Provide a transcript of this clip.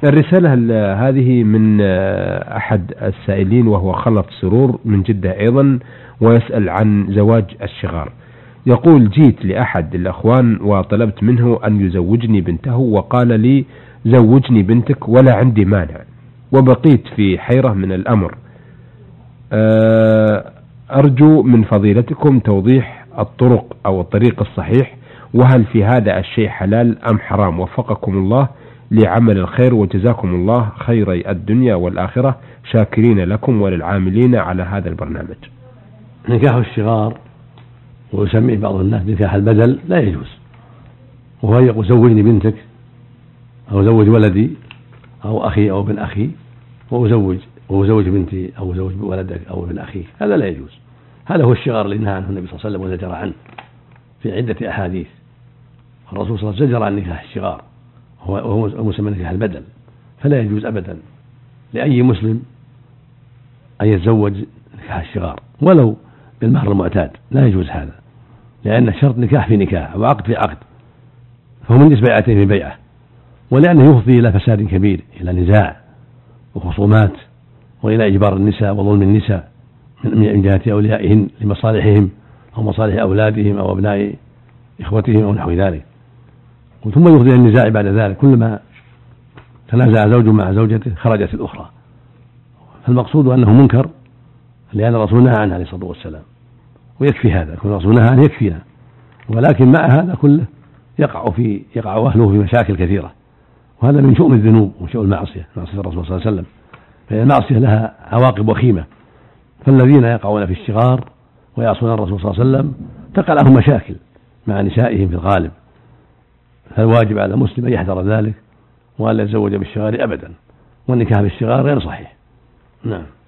الرسالة هذه من أحد السائلين وهو خلف سرور من جدة أيضا، ويسأل عن زواج الشغار. يقول: جيت لأحد الأخوان وطلبت منه أن يزوجني بنته، وقال لي: زوجني بنتك ولا عندي مانع، وبقيت في حيرة من الأمر. أرجو من فضيلتكم توضيح الطرق أو الطريق الصحيح، وهل في هذا الشيء حلال أم حرام؟ وفقكم الله لعمل الخير، وجزاكم الله خير الدنيا والآخرة، شاكرين لكم وللعاملين على هذا البرنامج. نكاح الشغار ويسميه بعض الناس نكاح البدل لا يجوز، وهو يقول: زوجني بنتك أو زوج ولدي أو أخي أو ابن أخي، وأزوج بنتي أو زوج ولدك أو ابن أخيك، هذا لا يجوز. هذا هو الشغار اللي نهى عنه النبي صلى الله عليه وسلم وزجر عنه في عدة أحاديث. الرسول صلى الله عليه وسلم زجر عن نكاح الشغار وهو مسمى نكاح البدل، فلا يجوز أبدا لأي مسلم أن يتزوج نكاح الشغار ولو بالمهر المعتاد، لا يجوز هذا، لأن الشرط نكاح في نكاح وعقد في عقد، فهو من بيعتين في بيعة، ولأنه يفضي إلى فساد كبير، إلى نزاع وخصومات، وإلى إجبار النساء وظلم النساء من جهة أوليائهن لمصالحهم أو مصالح أولادهم أو أبناء إخوتهم أو نحو ذلك، ثم يفضي إلى النزاع بعد ذلك. كلما تنازع زوج مع زوجته خرجت الأخرى، فالمقصود أنه منكر، لأن الرسول نهى عنه عليه الصلاة والسلام، ويكفي هذا، كون الرسول نهى عنه يكفينا. ولكن مع هذا كله يقع أهله في مشاكل كثيرة، وهذا من شؤم الذنوب وشؤم معصية الرسول صلى الله عليه وسلم، فإن المعصية لها عواقب وخيمة، فالذين يقعون في الشغار ويعصون الرسول صلى الله عليه وسلم تقع لهم مشاكل مع نسائهم في الغالب، فالواجب على المسلم أن يحذر ذلك وأن لا يتزوج بالشغار أبدا، والنكاح بالشغار غير صحيح. نعم.